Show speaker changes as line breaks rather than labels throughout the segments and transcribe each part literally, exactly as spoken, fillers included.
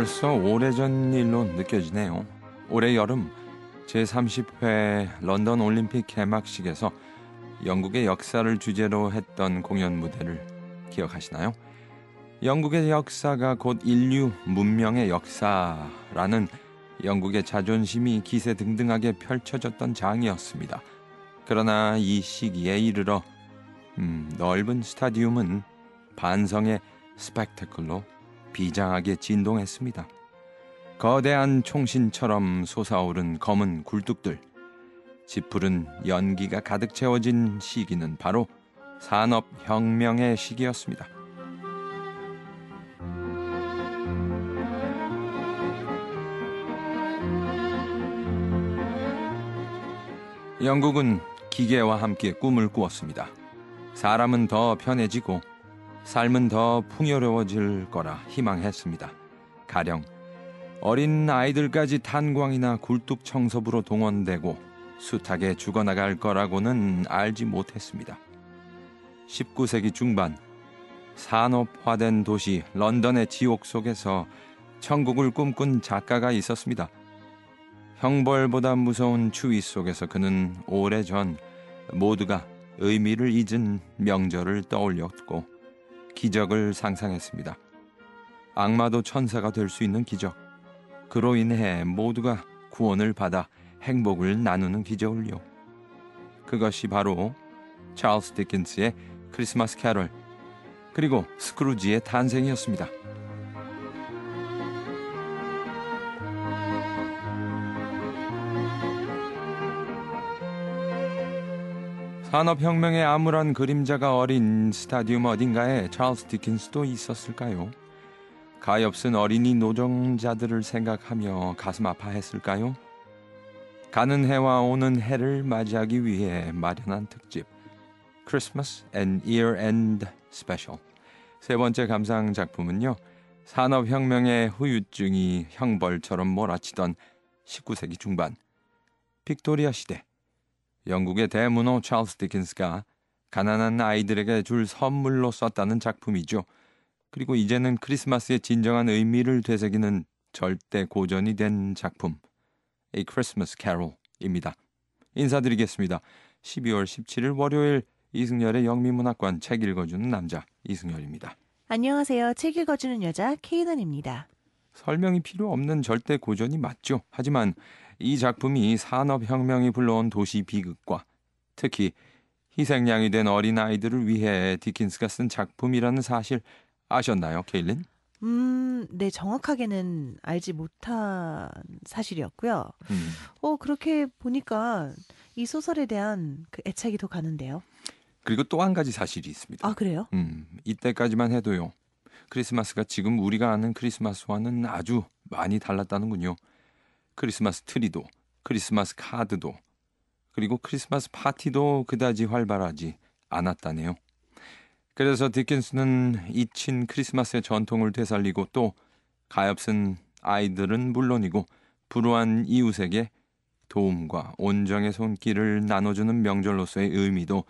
벌써 오래전 일로 느껴지네요. 올해 여름 제삼십 회 런던 올림픽 개막식에서 영국의 역사를 주제로 했던 공연 무대를 기억하시나요? 영국의 역사가 곧 인류 문명의 역사라는 영국의 자존심이 기세등등하게 펼쳐졌던 장이었습니다. 그러나 이 시기에 이르러 음, 넓은 스타디움은 반성의 스펙타클로 비장하게 진동했습니다. 거대한 총신처럼 솟아오른 검은 굴뚝들, 짙푸른 연기가 가득 채워진 시기는 바로 산업혁명의 시기였습니다. 영국은 기계와 함께 꿈을 꾸었습니다. 사람은 더 편해지고 삶은 더 풍요로워질 거라 희망했습니다. 가령 어린 아이들까지 탄광이나 굴뚝 청소부로 동원되고 숱하게 죽어나갈 거라고는 알지 못했습니다. 십구 세기 중반 산업화된 도시 런던의 지옥 속에서 천국을 꿈꾼 작가가 있었습니다. 형벌보다 무서운 추위 속에서 그는 오래전 모두가 의미를 잊은 명절을 떠올렸고 기적을 상상했습니다. 악마도 천사가 될 수 있는 기적. 그로 인해 모두가 구원을 받아 행복을 나누는 기적을요. 그것이 바로 찰스 디킨스의 크리스마스 캐럴, 그리고 스크루지의 탄생이었습니다. 산업혁명의 암울한 그림자가 어린 스타디움 어딘가에 찰스 디킨스도 있었을까요? 가엾은 어린이 노동자들을 생각하며 가슴 아파했을까요? 가는 해와 오는 해를 맞이하기 위해 마련한 특집 Christmas and Year End Special. 세 번째 감상 작품은요, 산업혁명의 후유증이 형벌처럼 몰아치던 십구 세기 중반 빅토리아 시대, 영국의 대문호 찰스 디킨스가 가난한 아이들에게 줄 선물로 썼다는 작품이죠. 그리고 이제는 크리스마스의 진정한 의미를 되새기는 절대 고전이 된 작품 A Christmas Carol입니다. 인사드리겠습니다. 십이월 십칠일 월요일 이승열의 영미문학관 책 읽어주는 남자 이승열입니다.
안녕하세요. 책 읽어주는 여자 케이던입니다.
설명이 필요 없는 절대 고전이 맞죠. 하지만 이 작품이 산업혁명이 불러온 도시 비극과 특히 희생양이 된 어린아이들을 위해 디킨스가 쓴 작품이라는 사실 아셨나요, 케일린?
음, 네, 정확하게는 알지 못한 사실이었고요.
음.
어, 그렇게 보니까 이 소설에 대한 그 애착이 더 가는데요.
그리고 또 한 가지 사실이 있습니다.
아, 그래요?
음, 이때까지만 해도요. 크리스마스가 지금 우리가 아는 크리스마스와는 아주 많이 달랐다는군요. 크리스마스 트리도, 크리스마스 카드도, 그리고 크리스마스 파티도 그다지 활발하지 않았다네요. 그래서 디킨스는 잊힌 크리스마스의 전통을 되살리고 또 가엾은 아이들은 물론이고 불우한 이웃에게 도움과 온정의 손길을 나눠주는 명절로서의 의미도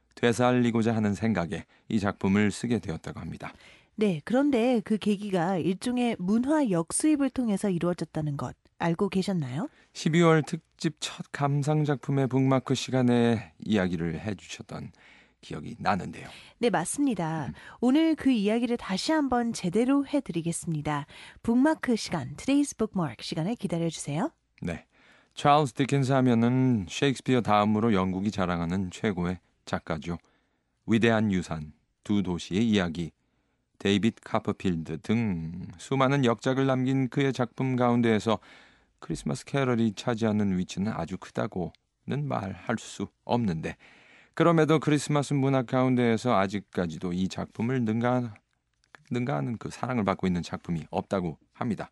되살리고자 하는 생각에 이 작품을 쓰게 되었다고 합니다.
네, 그런데 그 계기가 일종의 문화 역수입을 통해서 이루어졌다는 것 알고 계셨나요?
십이월 특집 첫 감상 작품의 북마크 시간에 이야기를 해주셨던 기억이 나는데요.
네, 맞습니다.
음.
오늘 그 이야기를 다시 한번 제대로 해드리겠습니다. 북마크 시간, Today's Bookmark 시간을 기다려주세요.
네, 찰스 디킨스 하면은 셰익스피어 다음으로 영국이 자랑하는 최고의 작가죠. 위대한 유산, 두 도시의 이야기, 데이빗 카퍼필드 등 수많은 역작을 남긴 그의 작품 가운데에서 크리스마스 캐럴이 차지하는 위치는 아주 크다고는 말할 수 없는데, 그럼에도 크리스마스 문학 가운데에서 아직까지도 이 작품을 능가, 능가하는 그 사랑을 받고 있는 작품이 없다고 합니다.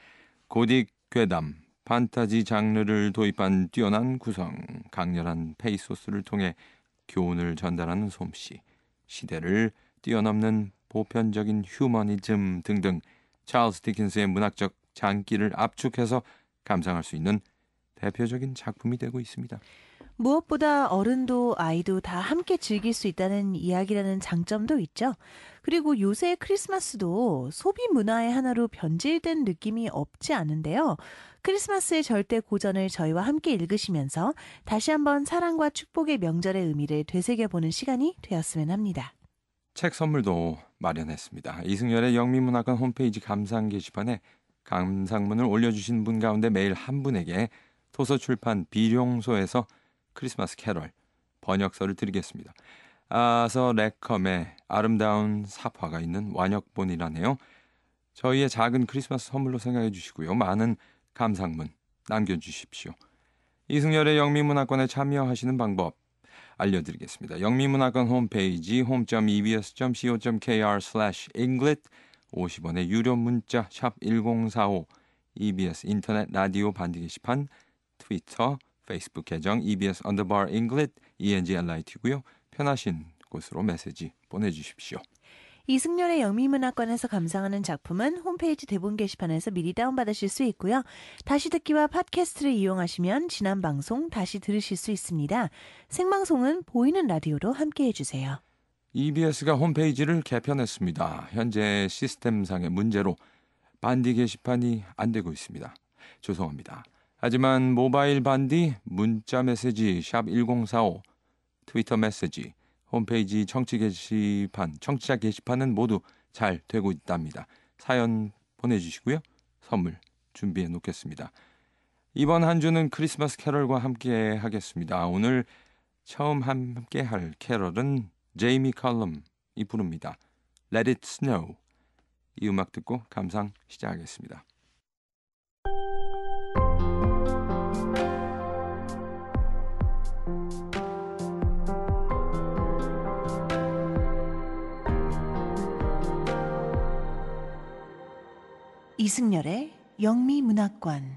고딕 괴담, 판타지 장르를 도입한 뛰어난 구성, 강렬한 페이소스를 통해 교훈을 전달하는 솜씨, 시대를 뛰어넘는 보편적인 휴머니즘 등등 찰스 디킨스의 문학적 장기를 압축해서 감상할 수 있는 대표적인 작품이 되고 있습니다.
무엇보다 어른도 아이도 다 함께 즐길 수 있다는 이야기라는 장점도 있죠. 그리고 요새 크리스마스도 소비 문화의 하나로 변질된 느낌이 없지 않은데요. 크리스마스의 절대 고전을 저희와 함께 읽으시면서 다시 한번 사랑과 축복의 명절의 의미를 되새겨보는 시간이 되었으면 합니다.
책 선물도 마련했습니다. 이승열의 영미문학관 홈페이지 감상 게시판에 감상문을 올려주신 분 가운데 매일 한 분에게 도서출판 비룡소에서 크리스마스 캐럴 번역서를 드리겠습니다. 아서 래컴의 아름다운 삽화가 있는 완역본이라네요. 저희의 작은 크리스마스 선물로 생각해 주시고요. 많은 감상문 남겨주십시오. 이승열의 영미문학관에 참여하시는 방법 알려드리겠습니다. 영미문학관 홈페이지 홈.이비에스.co.kr 슬래시 잉글릿 오십 원의 유료 문자 샵 일공사오 이비에스 인터넷 라디오 반디 게시판 트위터 페이스북 계정 이비에스 언더바 잉글릿 이엔지엘아이티고요. 편하신 곳으로 메시지 보내주십시오.
이승열의 영미문학관에서 감상하는 작품은 홈페이지 대본 게시판에서 미리 다운받으실 수 있고요. 다시 듣기와 팟캐스트를 이용하시면 지난 방송 다시 들으실 수 있습니다. 생방송은 보이는 라디오로 함께해 주세요.
이비에스가 홈페이지를 개편했습니다. 현재 시스템상의 문제로 반디 게시판이 안 되고 있습니다. 죄송합니다. 하지만 모바일 반디, 문자 메시지 샵 일공사오, 트위터 메시지, 홈페이지 청취 게시판, 청취자 게시판은 모두 잘 되고 있답니다. 사연 보내주시고요. 선물 준비해 놓겠습니다. 이번 한 주는 크리스마스 캐럴과 함께 하겠습니다. 오늘 처음 함께 할 캐럴은 제이미 컬럼이 부릅니다. Let it snow. 이 음악 듣고 감상 시작하겠습니다.
이승열의 영미문학관.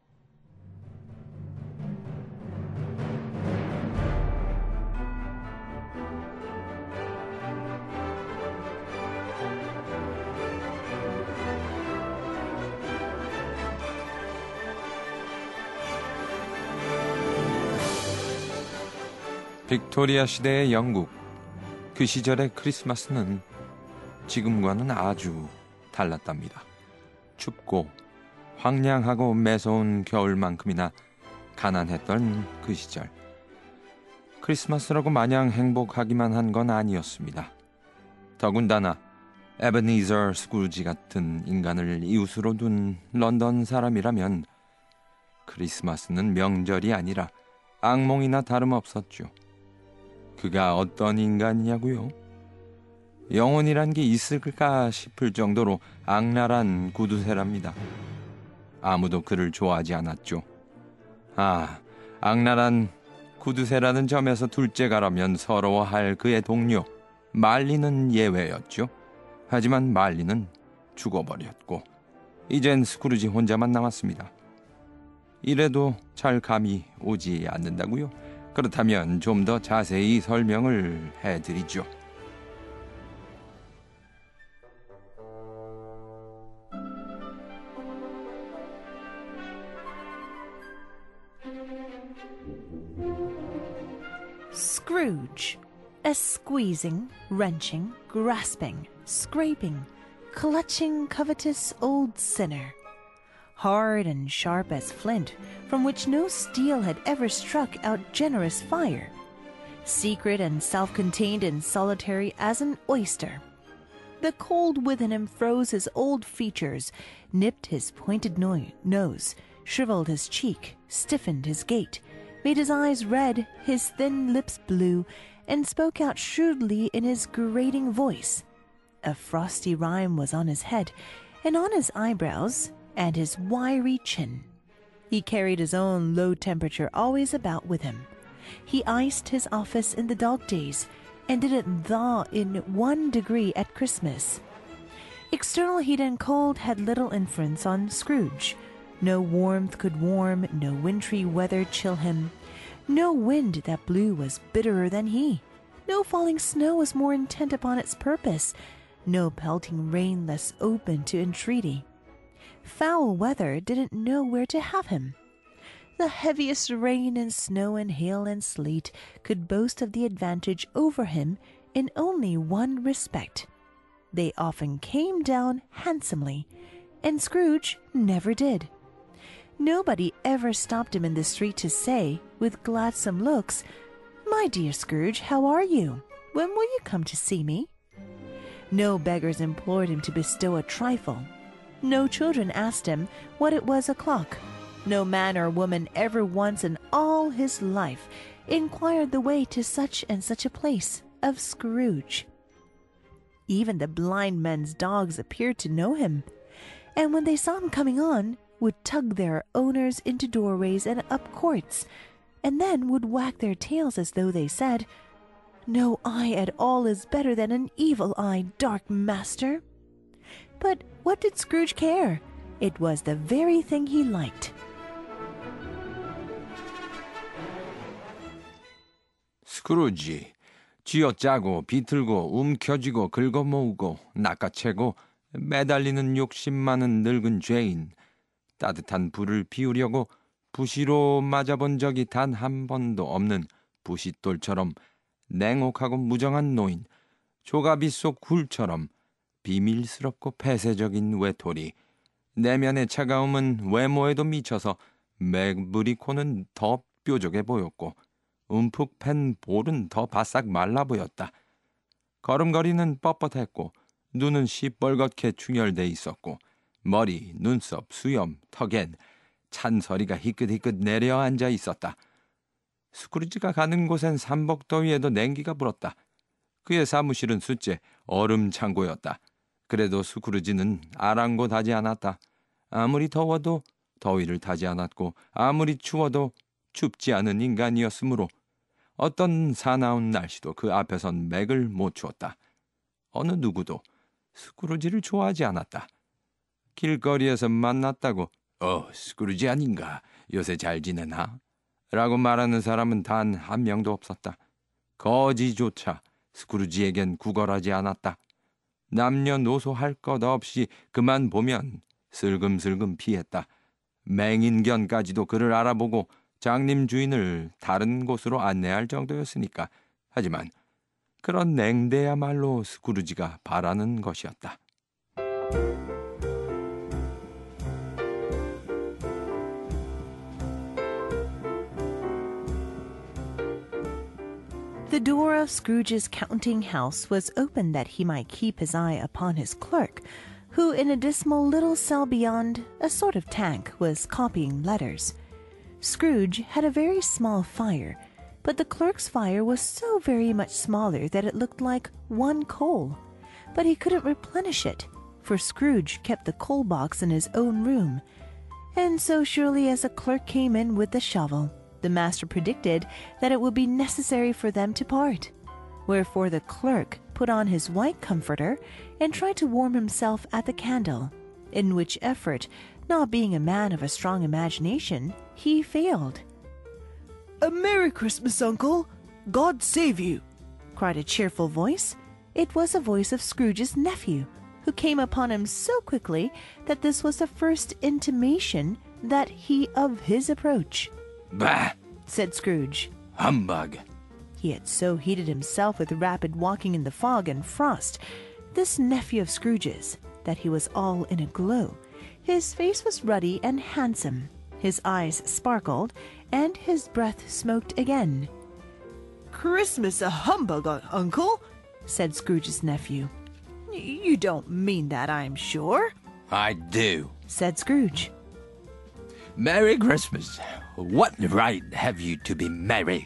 빅토리아 시대의 영국. 그 시절의 크리스마스는 지금과는 아주 달랐답니다. 춥고 황량하고 매서운 겨울만큼이나 가난했던 그 시절. 크리스마스라고 마냥 행복하기만 한 건 아니었습니다. 더군다나 에베니저 스크루지 같은 인간을 이웃으로 둔 런던 사람이라면 크리스마스는 명절이 아니라 악몽이나 다름없었죠. 그가 어떤 인간이냐고요? 영혼이란 게 있을까 싶을 정도로 악랄한 구두쇠랍니다. 아무도 그를 좋아하지 않았죠. 아, 악랄한 구두쇠라는 점에서 둘째가라면 서러워할 그의 동료 말리는 예외였죠. 하지만 말리는 죽어버렸고 이젠 스크루지 혼자만 남았습니다. 이래도 잘 감이 오지 않는다고요? 그렇다면 좀 더 자세히 설명을 해드리죠.
Scrooge, a squeezing, wrenching, grasping, scraping, clutching, covetous old sinner, hard and sharp as flint, from which no steel had ever struck out generous fire, secret and self-contained and solitary as an oyster. The cold within him froze his old features, nipped his pointed no- nose, shriveled his cheek, stiffened his gait, made his eyes red, his thin lips blue, and spoke out shrewdly in his grating voice. A frosty rime was on his head, and on his eyebrows, and his wiry chin. He carried his own low temperature always about with him. He iced his office in the dog days, and didn't thaw in one degree at Christmas. External heat and cold had little influence on Scrooge. No warmth could warm, no wintry weather chill him. No wind that blew was bitterer than he. No falling snow was more intent upon its purpose. No pelting rain less open to entreaty. Foul weather didn't know where to have him. the heaviest rain and snow and hail and sleet could boast of the advantage over him in only one respect. They often came down handsomely, and Scrooge never did. Nobody ever stopped him in the street to say, with gladsome looks, "My dear Scrooge, how are you? When will you come to see me?" No beggars implored him to bestow a trifle. No children asked him what it was o'clock. No man or woman ever once in all his life inquired the way to such and such a place of Scrooge. Even the blind men's dogs appeared to know him, and when they saw him coming on, would tug their owners into doorways and up courts, and then would wag their tails as though they said, "No eye at all is better than an evil eye, dark master." But what did Scrooge care? It was the very thing he liked.
스크루지, 쥐어짜고 비틀고 움켜쥐고 긁어모으고 낚아채고 매달리는 욕심 많은 늙은 죄인. 따뜻한 불을 피우려고 부시로 맞아본 적이 단 한 번도 없는 부싯돌처럼 냉혹하고 무정한 노인. 조가비 속 굴처럼 비밀스럽고 폐쇄적인 외톨이. 내면의 차가움은 외모에도 미쳐서 매부리 코는 더 뾰족해 보였고 움푹 팬 볼은 더 바싹 말라 보였다. 걸음걸이는 뻣뻣했고 눈은 시뻘겋게 충혈돼 있었고 머리, 눈썹, 수염, 턱엔 찬서리가 희끗희끗 내려앉아 있었다. 스크루지가 가는 곳엔 삼복더위에도 냉기가 불었다. 그의 사무실은 숫째 얼음 창고였다. 그래도 스크루지는 아랑곳하지 않았다. 아무리 더워도 더위를 타지 않았고 아무리 추워도 춥지 않은 인간이었으므로 어떤 사나운 날씨도 그 앞에선 맥을 못 추었다. 어느 누구도 스크루지를 좋아하지 않았다. 길거리에서 만났다고 "어, 스크루지 아닌가? 요새 잘 지내나?" 라고 말하는 사람은 단 한 명도 없었다. 거지조차 스크루지에겐 구걸하지 않았다. 남녀노소 할 것 없이 그만 보면 슬금슬금 피했다. 맹인견까지도 그를 알아보고 장님 주인을 다른 곳으로 안내할 정도였으니까. 하지만 그런 냉대야말로 스크루지가 바라는 것이었다.
The door of Scrooge's counting house was open that he might keep his eye upon his clerk, who in a dismal little cell beyond, a sort of tank, was copying letters. Scrooge had a very small fire, but the clerk's fire was so very much smaller that it looked like one coal. But he couldn't replenish it, for Scrooge kept the coal box in his own room. And so surely as the clerk came in with the shovel, the master predicted that it would be necessary for them to part. Wherefore the clerk put on his white comforter and tried to warm himself at the candle, in which effort, not being a man of a strong imagination, he failed. "A Merry Christmas, Uncle! God save you!" cried a cheerful voice. It was the voice of Scrooge's nephew, who came upon him so quickly that this was the first intimation that he of his approach.
"Bah!"
said Scrooge.
"Humbug!"
He had so heated himself with rapid walking in the fog and frost, this nephew of Scrooge's, that he was all in a glow. His face was ruddy and handsome, his eyes sparkled, and his breath smoked again. "Christmas a humbug, uh, Uncle," said Scrooge's nephew. "You don't mean that, I'm sure,"
"I do,"
said Scrooge.
"Merry Christmas! What right have you to be merry?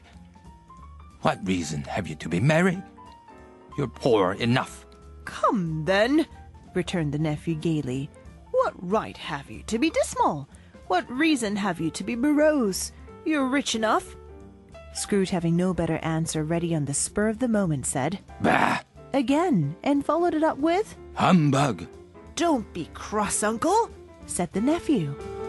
What reason have you to be merry? You're poor enough."
"Come, then," returned the nephew gaily. "What right have you to be dismal? What reason have you to be morose? You're rich enough." Scrooge, having no better answer ready on the spur of the moment, said,
"Bah!"
again, and followed it up with,
"Humbug!"
"Don't be cross, Uncle," said the nephew.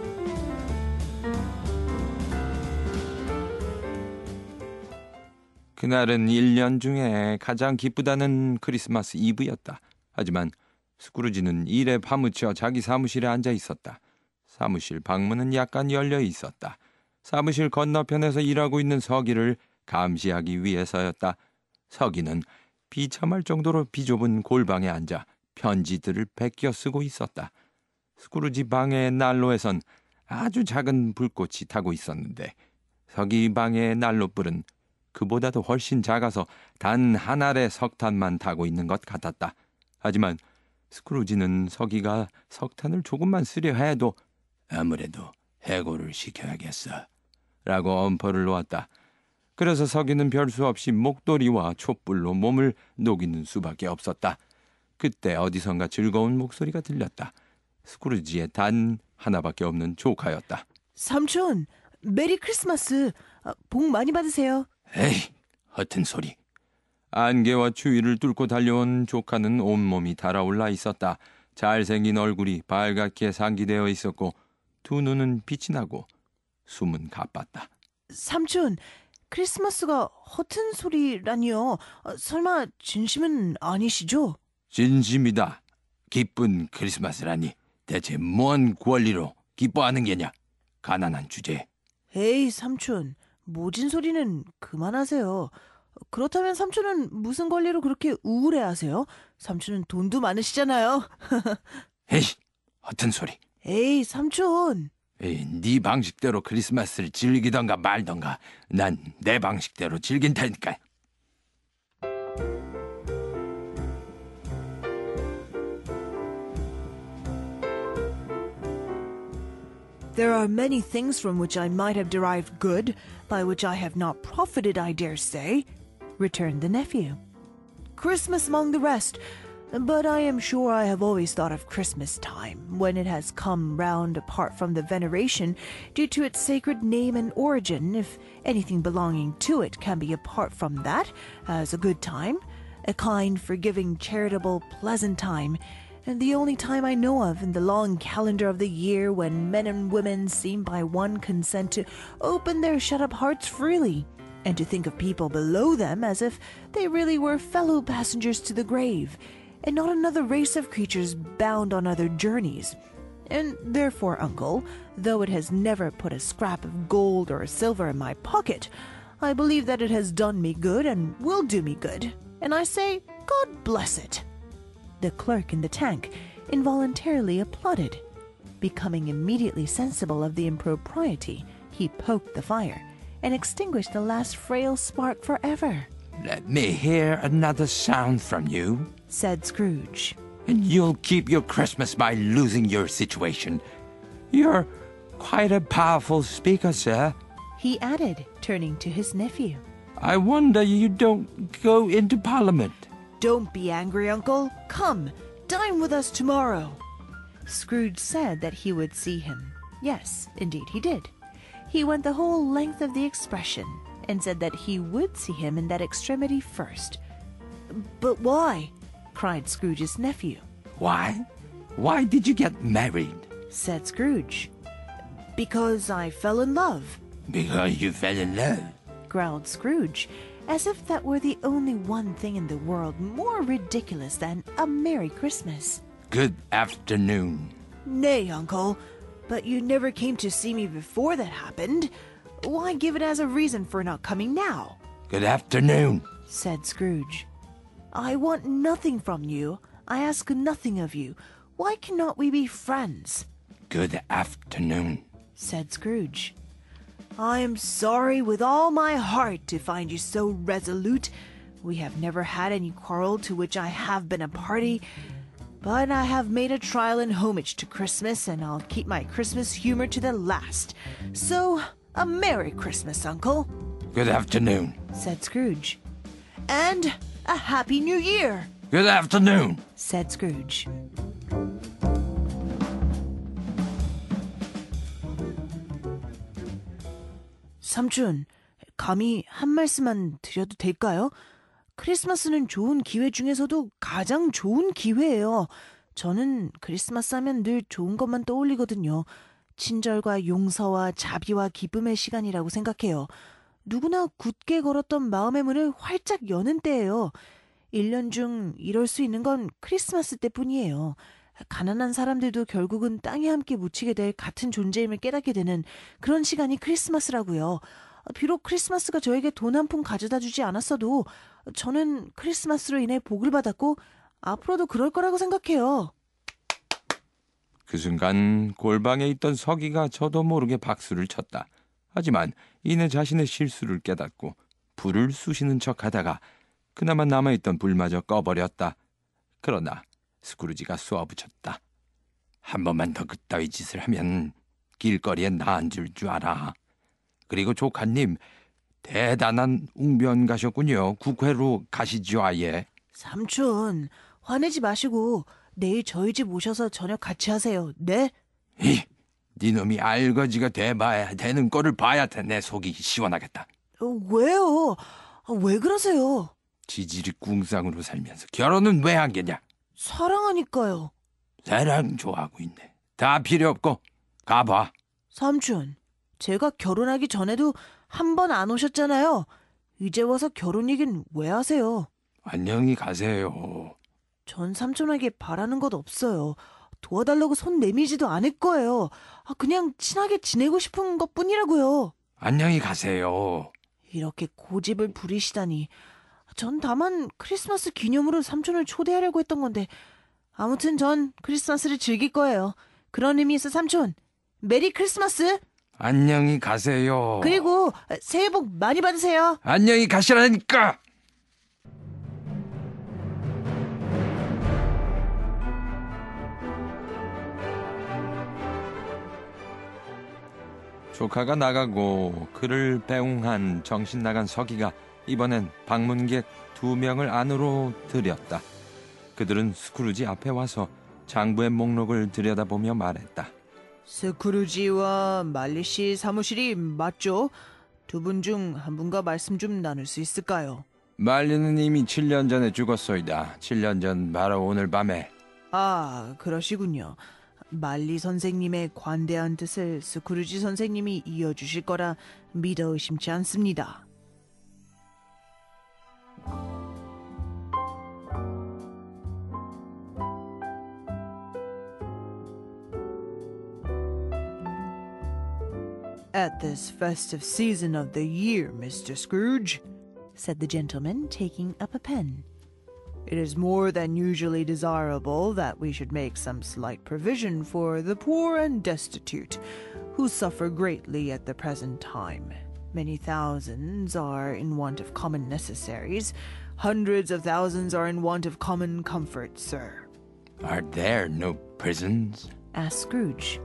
그날은 일 년 중에 가장 기쁘다는 크리스마스 이브였다. 하지만 스크루지는 일에 파묻혀 자기 사무실에 앉아 있었다. 사무실 방문은 약간 열려 있었다. 사무실 건너편에서 일하고 있는 서기를 감시하기 위해서였다. 서기는 비참할 정도로 비좁은 골방에 앉아 편지들을 베껴 쓰고 있었다. 스크루지 방의 난로에선 아주 작은 불꽃이 타고 있었는데 서기 방의 난로불은 그보다도 훨씬 작아서 단 한 알의 석탄만 타고 있는 것 같았다. 하지만 스크루지는 서기가 석탄을 조금만 쓰려 해도 아무래도 해고를 시켜야겠어 라고 엄포를 놓았다. 그래서 서기는 별수 없이 목도리와 촛불로 몸을 녹이는 수밖에 없었다. 그때 어디선가 즐거운 목소리가 들렸다. 스크루지의 단 하나밖에 없는 조카였다.
삼촌, 메리 크리스마스. 아, 복 많이 받으세요.
에이, 허튼 소리. 안개와 추위를 뚫고 달려온 조카는 온몸이 달아올라 있었다. 잘생긴 얼굴이 빨갛게 상기되어 있었고 두 눈은 빛이 나고 숨은 가빴다.
삼촌, 크리스마스가 허튼 소리라니요. 아, 설마 진심은 아니시죠?
진심이다. 기쁜 크리스마스라니 대체 뭔 권리로 기뻐하는 게냐? 가난한 주제에.
에이, 삼촌, 모진 소리는 그만하세요. 그렇다면 삼촌은 무슨 권리로 그렇게 우울해하세요? 삼촌은 돈도 많으시잖아요.
에이, 허튼 소리.
에이, 삼촌.
에이, 네 방식대로 크리스마스를 즐기던가 말던가. 난 내 방식대로 즐긴다니까.
There are many things from which I might have derived good, by which I have not profited, I dare say, returned the nephew. Christmas among the rest, but I am sure I have always thought of Christmas time, when it has come round apart from the veneration due to its sacred name and origin, if anything belonging to it can be apart from that, as a good time, a kind, forgiving, charitable, pleasant time, and the only time I know of in the long calendar of the year when men and women seem by one consent to open their shut-up hearts freely, and to think of people below them as if they really were fellow passengers to the grave, and not another race of creatures bound on other journeys. And therefore, uncle, though it has never put a scrap of gold or silver in my pocket, I believe that it has done me good and will do me good, and I say, God bless it. The clerk in the tank involuntarily applauded. Becoming immediately sensible of the impropriety, he poked the fire and extinguished the last frail spark forever.
Let me hear another sound from you,
said Scrooge.
and you'll keep your Christmas by losing your situation. You're quite a powerful speaker, sir.
He added, turning to his nephew.
I wonder you don't go into Parliament.
Don't be angry, uncle. Come, dine with us tomorrow. Scrooge said that he would see him. Yes, indeed he did. He went the whole length of the expression, and said that he would see him in that extremity first. But why? Cried Scrooge's nephew.
Why? Why did you get married?
Said Scrooge. Because I fell in love,
Because you fell in love.
growled Scrooge, as if that were the only one thing in the world more ridiculous than a Merry Christmas.
Good afternoon.
Nay, uncle, but you never came to see me before that happened. Why give it as a reason for not coming now?
Good afternoon.
Said Scrooge. I want nothing from you. I ask nothing of you. Why cannot we be friends?
Good afternoon.
Said Scrooge. I am sorry with all my heart to find you so resolute. We have never had any quarrel to which I have been a party, but I have made a trial in homage to Christmas, and I'll keep my Christmas humor to the last. So, a Merry Christmas, Uncle,
Good afternoon.
said Scrooge. And a Happy New Year,
Good afternoon.
said Scrooge. 삼촌, 감히 한 말씀만 드려도 될까요? 크리스마스는 좋은 기회 중에서도 가장 좋은 기회예요. 저는 크리스마스 하면 늘 좋은 것만 떠올리거든요. 친절과 용서와 자비와 기쁨의 시간이라고 생각해요. 누구나 굳게 걸었던 마음의 문을 활짝 여는 때예요. 일 년 중 이럴 수 있는 건 크리스마스 때뿐이에요. 가난한 사람들도 결국은 땅에 함께 묻히게 될 같은 존재임을 깨닫게 되는 그런 시간이 크리스마스라고요. 비록 크리스마스가 저에게 돈 한 푼 가져다 주지 않았어도 저는 크리스마스로 인해 복을 받았고 앞으로도 그럴 거라고 생각해요.
그 순간 골방에 있던 서기가 저도 모르게 박수를 쳤다. 하지만 이내 자신의 실수를 깨닫고 불을 쑤시는 척하다가 그나마 남아있던 불마저 꺼버렸다. 그러나 스크루지가 쏘아붙였다. 한 번만 더 그따위 짓을 하면 길거리에 나 앉을 줄 알아. 그리고 조카님, 대단한 웅변 가셨군요. 국회로 가시죠 아예.
삼촌, 화내지 마시고 내일 저희 집 오셔서 저녁 같이 하세요. 네?
이, 네 놈이 알거지가 돼봐야 되는 꼴을 봐야 내 속이 시원하겠다.
어, 왜요? 아, 왜 그러세요?
지질이 궁상으로 살면서 결혼은 왜 안 겠냐?
사랑하니까요.
사랑 좋아하고 있네. 다 필요 없고 가봐.
삼촌, 제가 결혼하기 전에도 한 번 안 오셨잖아요. 이제 와서 결혼 얘기는 왜 하세요?
안녕히 가세요.
전 삼촌에게 바라는 것 없어요. 도와달라고 손 내미지도 않을 거예요. 아, 그냥 친하게 지내고 싶은 것뿐이라고요.
안녕히 가세요.
이렇게 고집을 부리시다니. 전 다만 크리스마스 기념으로 삼촌을 초대하려고 했던 건데 아무튼 전 크리스마스를 즐길 거예요. 그런 의미에서 삼촌, 메리 크리스마스!
안녕히 가세요.
그리고 새해 복 많이 받으세요.
안녕히 가시라니까. 조카가 나가고 그를 배웅한 정신 나간 서기가 이번엔 방문객 두 명을 안으로 들였다. 그들은 스크루지 앞에 와서 장부의 목록을 들여다보며 말했다.
스크루지와 말리 씨 사무실이 맞죠? 두 분 중 한 분과 말씀 좀 나눌 수 있을까요?
말리는 이미 칠 년 전에 죽었소이다. 칠 년 전 바로 오늘 밤에.
아, 그러시군요. 말리 선생님의 관대한 뜻을 스크루지 선생님이 이어주실 거라 믿어 의심치 않습니다. At this festive season of the year, Mister Scrooge, said the gentleman, taking up a pen, it is more than usually desirable that we should make some slight provision for the poor and destitute, who suffer greatly at the present time. Many thousands are in want of common necessaries. Hundreds of thousands are in want of common comfort, sir.
Are there no prisons?
Asked Scrooge.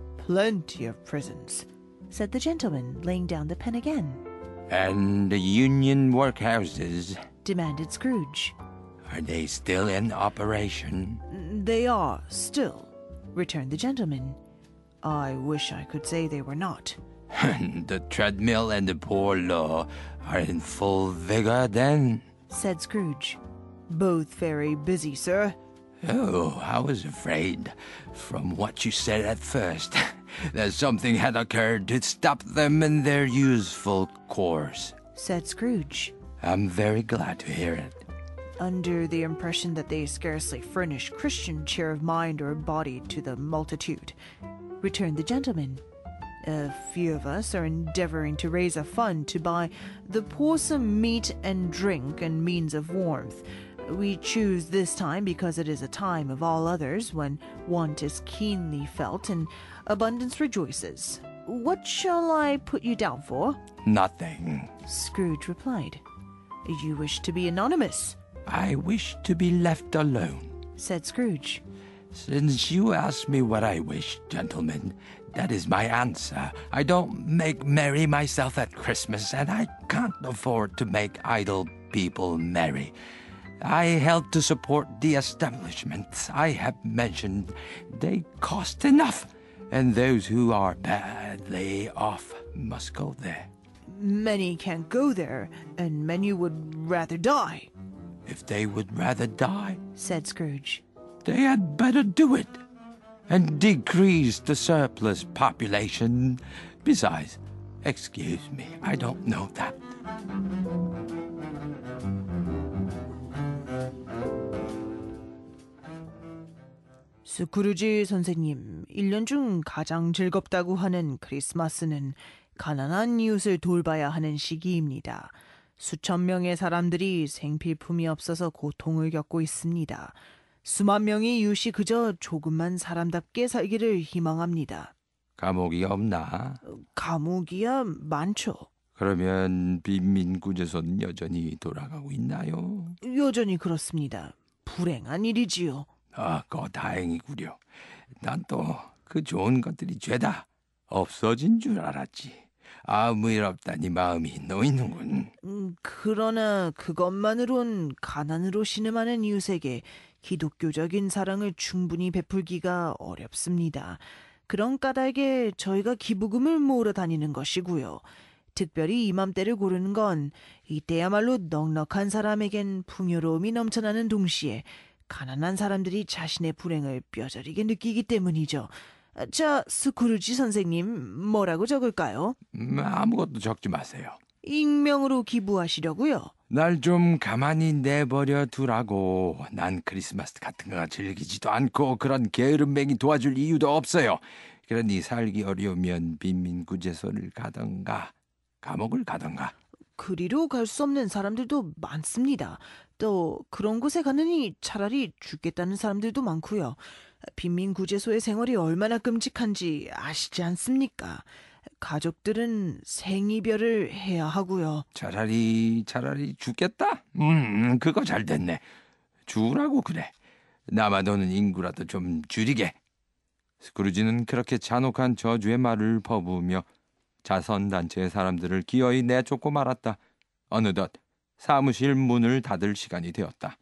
Plenty of prisons, said the gentleman, laying down the pen again.
And the union workhouses,
Demanded Scrooge.
are they still in operation?
They are still, returned the gentleman. I wish I could say they were not.
The treadmill and the poor law are in full vigor then?
Said Scrooge. Both very busy, sir.
Oh, I was afraid, from what you said at first, that something had occurred to stop them in their useful course.
Said Scrooge.
I'm very glad to hear it.
Under the impression that they scarcely furnish Christian cheer of mind or body to the multitude, returned the gentleman. A few of us are endeavoring to raise a fund to buy the poor some meat and drink and means of warmth. We choose this time because it is a time of all others when want is keenly felt and abundance rejoices. What shall I put you down for?
Nothing.
Scrooge replied. You wish to be anonymous,
I wish to be left alone.
said Scrooge.
Since you ask me what I wish, gentlemen, that is my answer. I don't make merry myself at Christmas, and I can't afford to make idle people merry. I help to support the establishments I have mentioned. They cost enough, and those who are badly off must go there.
Many can't go there, and many would rather die,
If they would rather die,
said Scrooge.
they had better do it and decrease the surplus population. Besides, excuse me, I don't know that.
스크루지 선생님, 일 년 중 가장 즐겁다고 하는 크리스마스는 가난한 이웃을 돌봐야 하는 시기입니다. 수천 명의 사람들이 생필품이 없어서 고통을 겪고 있습니다. 수만 명의 이웃이 그저 조금만 사람답게 살기를 희망합니다.
감옥이 없나?
감옥이야 많죠.
그러면 빈민구제소는 여전히 돌아가고 있나요?
여전히 그렇습니다. 불행한 일이지요.
아, 그거 다행이구려. 난 또 그 좋은 것들이 죄다 없어진 줄 알았지. 아무 일 없다니 마음이 놓이는군.
음, 그러나 그것만으론 가난으로 신음하는 이웃에게 기독교적인 사랑을 충분히 베풀기가 어렵습니다. 그런 까닭에 저희가 기부금을 모으러 다니는 것이고요. 특별히 이맘때를 고르는 건 이때야말로 넉넉한 사람에겐 풍요로움이 넘쳐나는 동시에 가난한 사람들이 자신의 불행을 뼈저리게 느끼기 때문이죠. 자, 스크루지 선생님, 뭐라고 적을까요?
음, 아무것도 적지 마세요.
익명으로 기부하시려고요?
날 좀 가만히 내버려 두라고. 난 크리스마스 같은 거 즐기지도 않고 그런 게으름맹이 도와줄 이유도 없어요. 그러니 살기 어려우면 빈민구제소를 가던가 감옥을 가던가.
그리로 갈 수 없는 사람들도 많습니다. 또 그런 곳에 가느니 차라리 죽겠다는 사람들도 많고요. 빈민구제소의 생활이 얼마나 끔찍한지 아시지 않습니까? 가족들은 생이별을 해야 하고요.
차라리 차라리 죽겠다? 음 그거 잘 됐네. 죽으라고 그래. 남아도는 인구라도 좀 줄이게. 스크루지는 그렇게 잔혹한 저주의 말을 퍼부으며 자선단체의 사람들을 기어이 내쫓고 말았다. 어느덧 사무실 문을 닫을 시간이 되었다.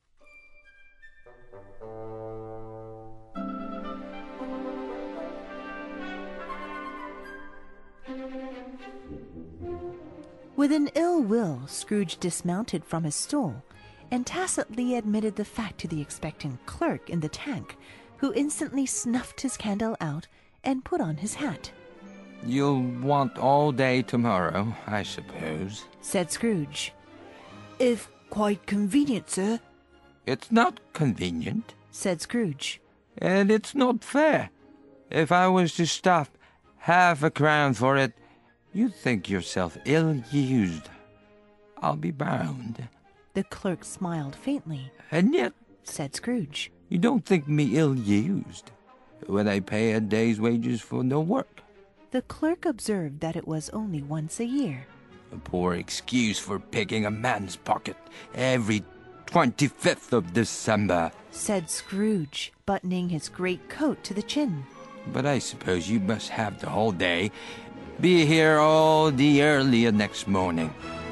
With an ill will, Scrooge dismounted from his stool and tacitly admitted the fact to the expectant clerk in the tank, who instantly snuffed his candle out and put on his hat.
You'll want all day tomorrow, I suppose,
said Scrooge. If quite convenient, sir,
It's not convenient,
said Scrooge.
and it's not fair. If I was to stop half a crown for it, you'd think yourself ill-used. I'll be bound.
The clerk smiled faintly,
And yet,
said Scrooge.
you don't think me ill-used when I pay a day's wages for no work.
The clerk observed that it was only once a year.
A poor excuse for picking a man's pocket every twenty-fifth of December.
Said Scrooge, buttoning his great coat to the chin.
But I suppose you must have the whole day. Be here all the earlier next morning.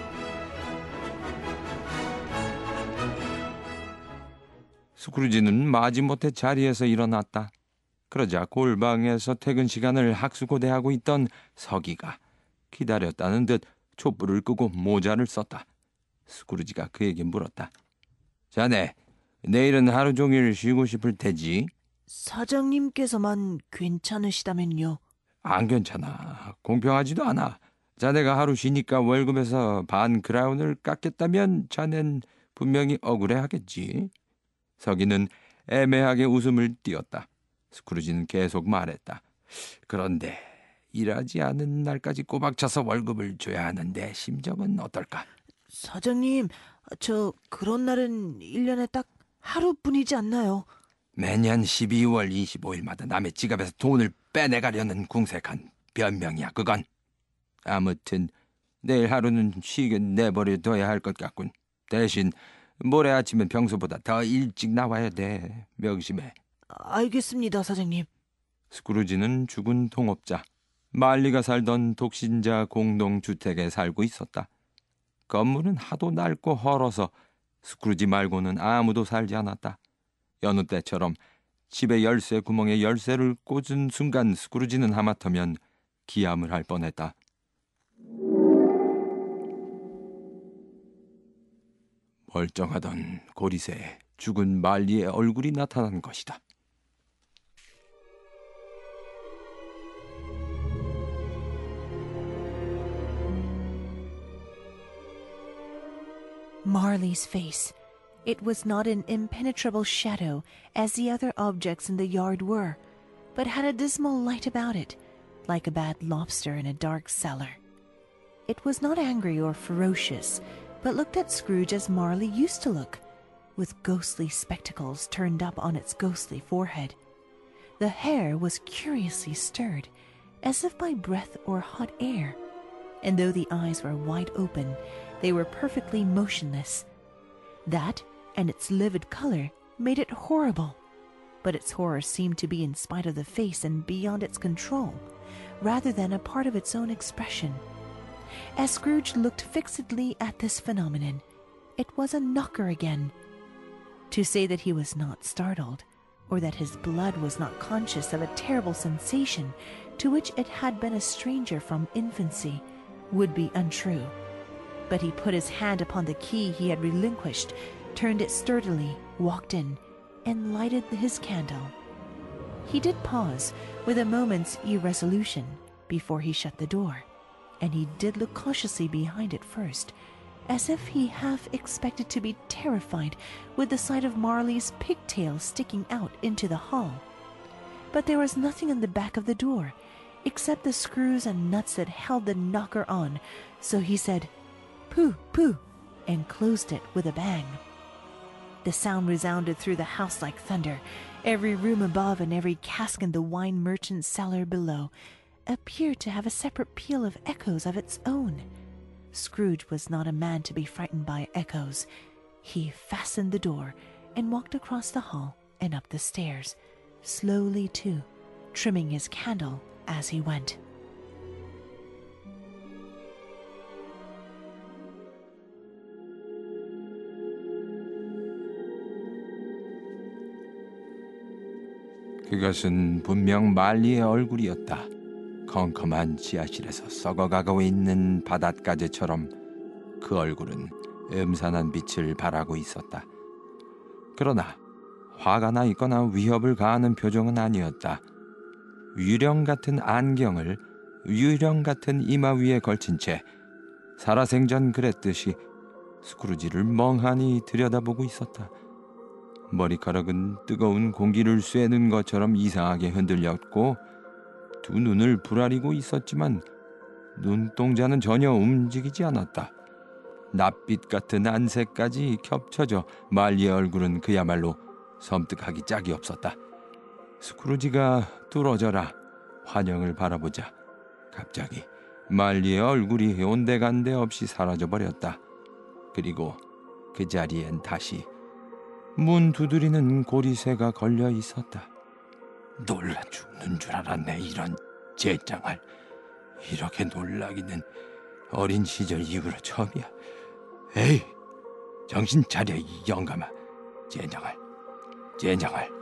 스크루지는 마지못해 자리에서 일어났다. 그러자 골방에서 퇴근 시간을 학수고대하고 있던 서기가 기다렸다는 듯 촛불을 끄고 모자를 썼다. 스크루지가 그에게 물었다. 자네, 내일은 하루 종일 쉬고 싶을 테지?
사장님께서만 괜찮으시다면요.
안 괜찮아. 공평하지도 않아. 자네가 하루 쉬니까 월급에서 반 크라운을 깎겠다면 자넨 분명히 억울해하겠지. 서기는 애매하게 웃음을 띄었다. 스크루지는 계속 말했다. 그런데 일하지 않은 날까지 꼬박 쳐서 월급을 줘야 하는데 심정은 어떨까?
사장님, 저 그런 날은 일 년에 딱 하루뿐이지 않나요?
매년 십이월 이십오일마다 남의 지갑에서 돈을 빼내가려는 궁색한 변명이야 그건. 아무튼 내일 하루는 쉬게 내버려둬야 할 것 같군. 대신 모레 아침엔 평소보다 더 일찍 나와야 돼. 명심해.
알겠습니다, 사장님.
스크루지는 죽은 동업자, 말리가 살던 독신자 공동주택에 살고 있었다. 건물은 하도 낡고 헐어서 스크루지 말고는 아무도 살지 않았다. 여느 때처럼 집에 열쇠 구멍에 열쇠를 꽂은 순간 스크루지는 하마터면 기함을 할 뻔했다. 멀쩡하던 고리새에 죽은 말리의 얼굴이 나타난 것이다.
Marley's face, It was not an impenetrable shadow as the other objects in the yard were, but had a dismal light about it, like a bad lobster in a dark cellar. It was not angry or ferocious, but looked at Scrooge as Marley used to look, with ghostly spectacles turned up on its ghostly forehead. The hair was curiously stirred, as if by breath or hot air, and though the eyes were wide open, they were perfectly motionless. That, and its livid color, made it horrible, but its horror seemed to be in spite of the face and beyond its control, rather than a part of its own expression. As Scrooge looked fixedly at this phenomenon, it was a knocker again. To say that he was not startled, or that his blood was not conscious of a terrible sensation to which it had been a stranger from infancy, would be untrue. But he put his hand upon the key he had relinquished, turned it sturdily, walked in, and lighted his candle. He did pause, with a moment's irresolution, before he shut the door, and he did look cautiously behind it first, as if he half expected to be terrified with the sight of Marley's pigtail sticking out into the hall. But there was nothing in the back of the door, except the screws and nuts that held the knocker on, so he said, "Pooh, pooh," and closed it with a bang. The sound resounded through the house like thunder. Every room above and every cask in the wine merchant's cellar below appeared to have a separate peal of echoes of its own. Scrooge was not a man to be frightened by echoes. He fastened the door and walked across the hall and up the stairs, slowly too, trimming his candle as he went.
그것은 분명 말리의 얼굴이었다. 컴컴한 지하실에서 썩어가고 있는 바닷가재처럼 그 얼굴은 음산한 빛을 발하고 있었다. 그러나 화가 나 있거나 위협을 가하는 표정은 아니었다. 유령 같은 안경을 유령 같은 이마 위에 걸친 채 살아생전 그랬듯이 스크루지를 멍하니 들여다보고 있었다. 머리카락은 뜨거운 공기를 쐬는 것처럼 이상하게 흔들렸고 두 눈을 부라리고 있었지만 눈동자는 전혀 움직이지 않았다. 낯빛 같은 안색까지 겹쳐져 말리의 얼굴은 그야말로 섬뜩하기 짝이 없었다. 스크루지가 뚫어져라 환영을 바라보자 갑자기 말리의 얼굴이 온데간데 없이 사라져버렸다. 그리고 그 자리엔 다시 문 두드리는 고리새가 걸려 있었다. 놀라 죽는 줄 알았네. 이런 젠장할. 이렇게 놀라기는 어린 시절 이후로 처음이야. 에이, 정신 차려 이 영감아. 젠장할, 젠장할.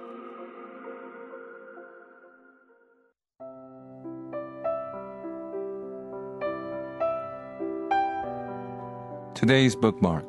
Today's bookmark.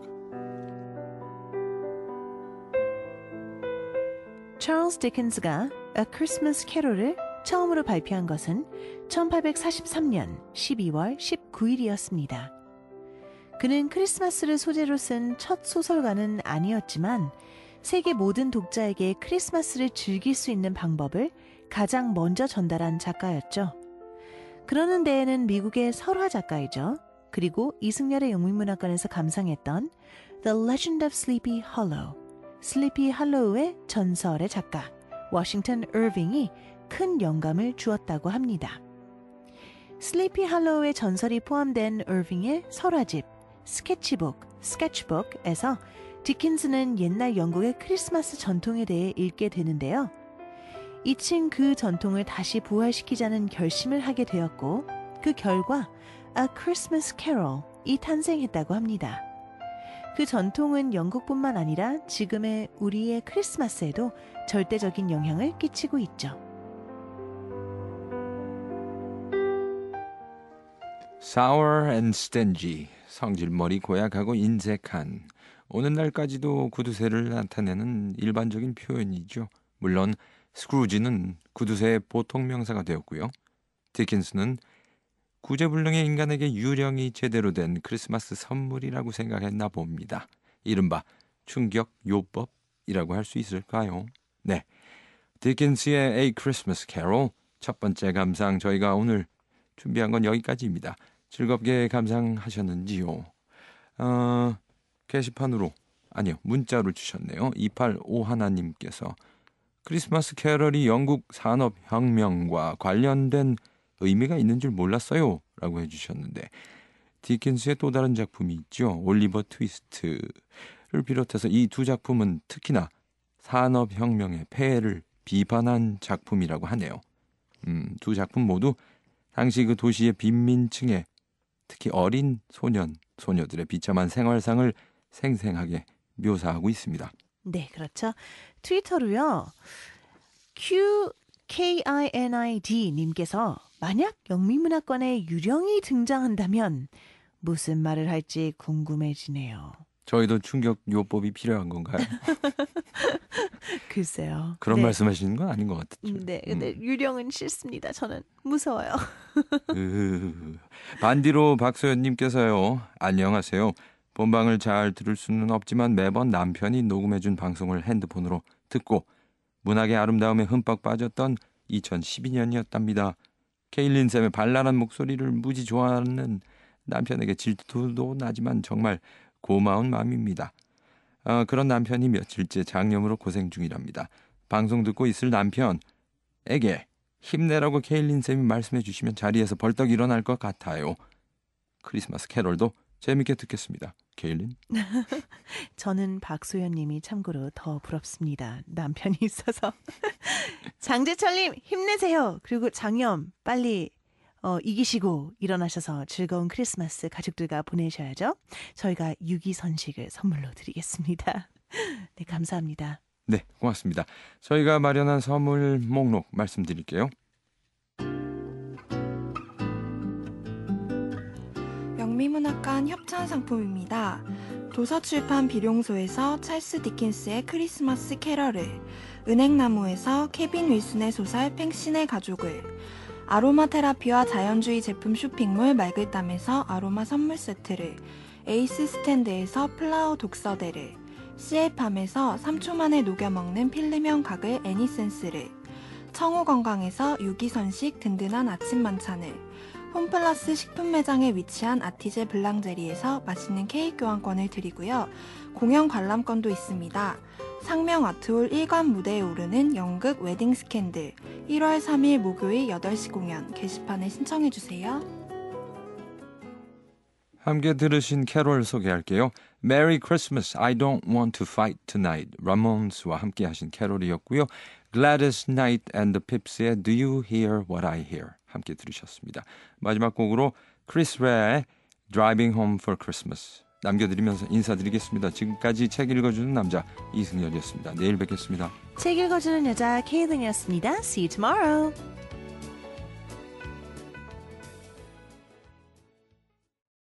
찰스 디킨스가 A Christmas Carol을 처음으로 발표한 것은 천팔백사십삼 년 십이월 십구일이었습니다. 그는 크리스마스를 소재로 쓴 첫 소설가는 아니었지만 세계 모든 독자에게 크리스마스를 즐길 수 있는 방법을 가장 먼저 전달한 작가였죠. 그러는 데에는 미국의 설화 작가이죠. 그리고 이승열의 영문문학관에서 감상했던 The Legend of Sleepy Hollow, 슬리피 할로우의 전설의 작가 워싱턴 어빙이 큰 영감을 주었다고 합니다. 슬리피 할로우의 전설이 포함된 어빙의 설화집 스케치북, 스케치북에서 디킨스는 옛날 영국의 크리스마스 전통에 대해 읽게 되는데요. 이층 그 전통을 다시 부활시키자는 결심을 하게 되었고 그 결과 A Christmas Carol이 탄생했다고 합니다. 그 전통은 영국뿐만 아니라 지금의 우리의 크리스마스에도 절대적인 영향을 끼치고 있죠.
Sour and stingy, 성질머리 고약하고 인색한, 오늘날까지도 구두쇠를 나타내는 일반적인 표현이죠. 물론 스크루지는 구두쇠의 보통 명사가 되었고요. 디킨스는 구제불능의 인간에게 유령이 제대로 된 크리스마스 선물이라고 생각했나 봅니다. 이른바 충격 요법이라고 할 수 있을까요? 네, 디킨스의 A Christmas Carol 첫 번째 감상 저희가 오늘 준비한 건 여기까지입니다. 즐겁게 감상하셨는지요? 어, 게시판으로 아니요 문자로 주셨네요. 이팔오일님께서 크리스마스 캐럴이 영국 산업혁명과 관련된 의미가 있는 줄 몰랐어요 라고 해주셨는데 디킨스의 또 다른 작품이 있죠. 올리버 트위스트를 비롯해서 이 두 작품은 특히나 산업혁명의 폐해를 비판한 작품이라고 하네요. 음, 두 작품 모두 당시 그 도시의 빈민층의 특히 어린 소년, 소녀들의 비참한 생활상을 생생하게 묘사하고 있습니다.
네, 그렇죠. 트위터로요. 큐 케이 아이 엔 아이 디 님께서 만약 영미문화권에 유령이 등장한다면 무슨 말을 할지 궁금해지네요.
저희도 충격 요법이 필요한 건가요?
글쎄요.
그런
네.
말씀하시는 건 아닌 것 같죠.
네, 근데
음.
유령은 싫습니다. 저는 무서워요.
으... 반디로 박소연님께서요. 안녕하세요. 본방을 잘 들을 수는 없지만 매번 남편이 녹음해준 방송을 핸드폰으로 듣고 문학의 아름다움에 흠뻑 빠졌던 이천십이 년이었답니다. 케일린 쌤의 발랄한 목소리를 무지 좋아하는 남편에게 질투도 나지만 정말 고마운 마음입니다. 어, 그런 남편이 며칠째 장염으로 고생 중이랍니다. 방송 듣고 있을 남편에게 힘내라고 케일린 쌤이 말씀해 주시면 자리에서 벌떡 일어날 것 같아요. 크리스마스 캐럴도 재밌게 듣겠습니다. 케일린?
저는 박소연 님이 참고로 더 부럽습니다. 남편이 있어서. 장재철님 힘내세요. 그리고 장염 빨리 어, 이기시고 일어나셔서 즐거운 크리스마스 가족들과 보내셔야죠. 저희가 유기선식을 선물로 드리겠습니다. 네, 감사합니다.
네, 고맙습니다. 저희가 마련한 선물 목록 말씀드릴게요.
영미문학관 협찬 상품입니다. 도서출판 비룡소에서 찰스 디킨스의 크리스마스 캐럴을, 은행나무에서 케빈 윌슨의 소설 팽신의 가족을, 아로마 테라피와 자연주의 제품 쇼핑몰 말글담에서 아로마 선물 세트를, 에이스 스탠드에서 플라워 독서대를, 씨엘팜에서 삼 초 만에 녹여먹는 필름형 가글 애니센스를, 청우건강에서 유기선식 든든한 아침 만찬을, 홈플러스 식품 매장에 위치한 아티제 블랑제리에서 맛있는 케이크 교환권을 드리고요. 공연 관람권도 있습니다. 상명 아트홀 일 관 무대에 오르는 연극 웨딩 스캔들 일월 삼일 목요일 여덟 시 공연 게시판에 신청해주세요.
함께 들으신 캐롤 소개할게요. Merry Christmas, I don't want to fight tonight. 라몬스와 함께 하신 캐롤이었고요. Gladys Knight and the Pips의 Do you hear what I hear? 함께 들으셨습니다. 마지막 곡으로 크리스 레아의 Driving Home for Christmas 남겨드리면서 인사드리겠습니다. 지금까지 책 읽어주는 남자 이승열이었습니다. 내일 뵙겠습니다.
책 읽어주는 여자 케이든이었습니다. See you tomorrow.